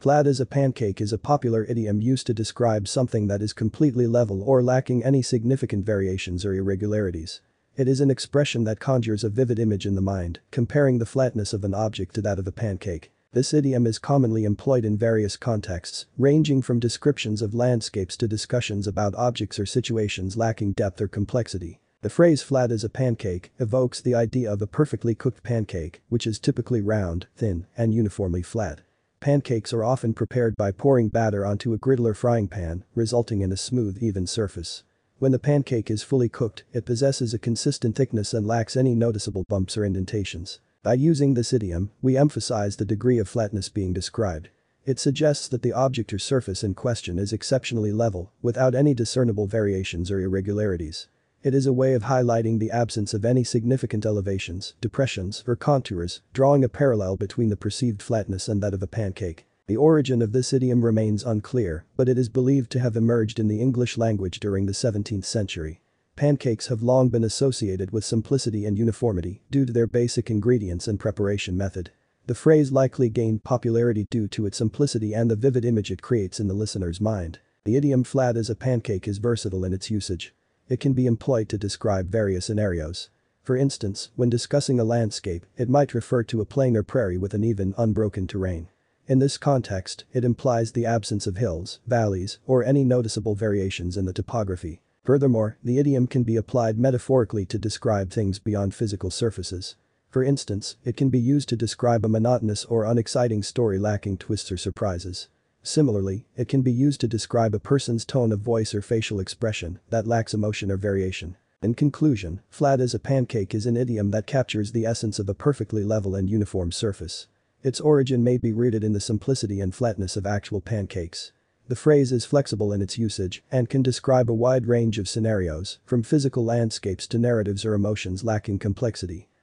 Flat as a pancake is a popular idiom used to describe something that is completely level or lacking any significant variations or irregularities. It is an expression that conjures a vivid image in the mind, comparing the flatness of an object to that of a pancake. This idiom is commonly employed in various contexts, ranging from descriptions of landscapes to discussions about objects or situations lacking depth or complexity. The phrase flat as a pancake evokes the idea of a perfectly cooked pancake, which is typically round, thin, and uniformly flat. Pancakes are often prepared by pouring batter onto a griddle or frying pan, resulting in a smooth, even surface. When the pancake is fully cooked, it possesses a consistent thickness and lacks any noticeable bumps or indentations. By using this idiom, we emphasize the degree of flatness being described. It suggests that the object or surface in question is exceptionally level, without any discernible variations or irregularities. It is a way of highlighting the absence of any significant elevations, depressions, or contours, drawing a parallel between the perceived flatness and that of a pancake. The origin of this idiom remains unclear, but it is believed to have emerged in the English language during the 17th century. Pancakes have long been associated with simplicity and uniformity due to their basic ingredients and preparation method. The phrase likely gained popularity due to its simplicity and the vivid image it creates in the listener's mind. The idiom flat as a pancake is versatile in its usage. It can be employed to describe various scenarios. For instance, when discussing a landscape, it might refer to a plain or prairie with an even, unbroken terrain. In this context, it implies the absence of hills, valleys, or any noticeable variations in the topography. Furthermore, the idiom can be applied metaphorically to describe things beyond physical surfaces. For instance, it can be used to describe a monotonous or unexciting story lacking twists or surprises. Similarly, it can be used to describe a person's tone of voice or facial expression that lacks emotion or variation. In conclusion, flat as a pancake is an idiom that captures the essence of a perfectly level and uniform surface. Its origin may be rooted in the simplicity and flatness of actual pancakes. The phrase is flexible in its usage and can describe a wide range of scenarios, from physical landscapes to narratives or emotions lacking complexity.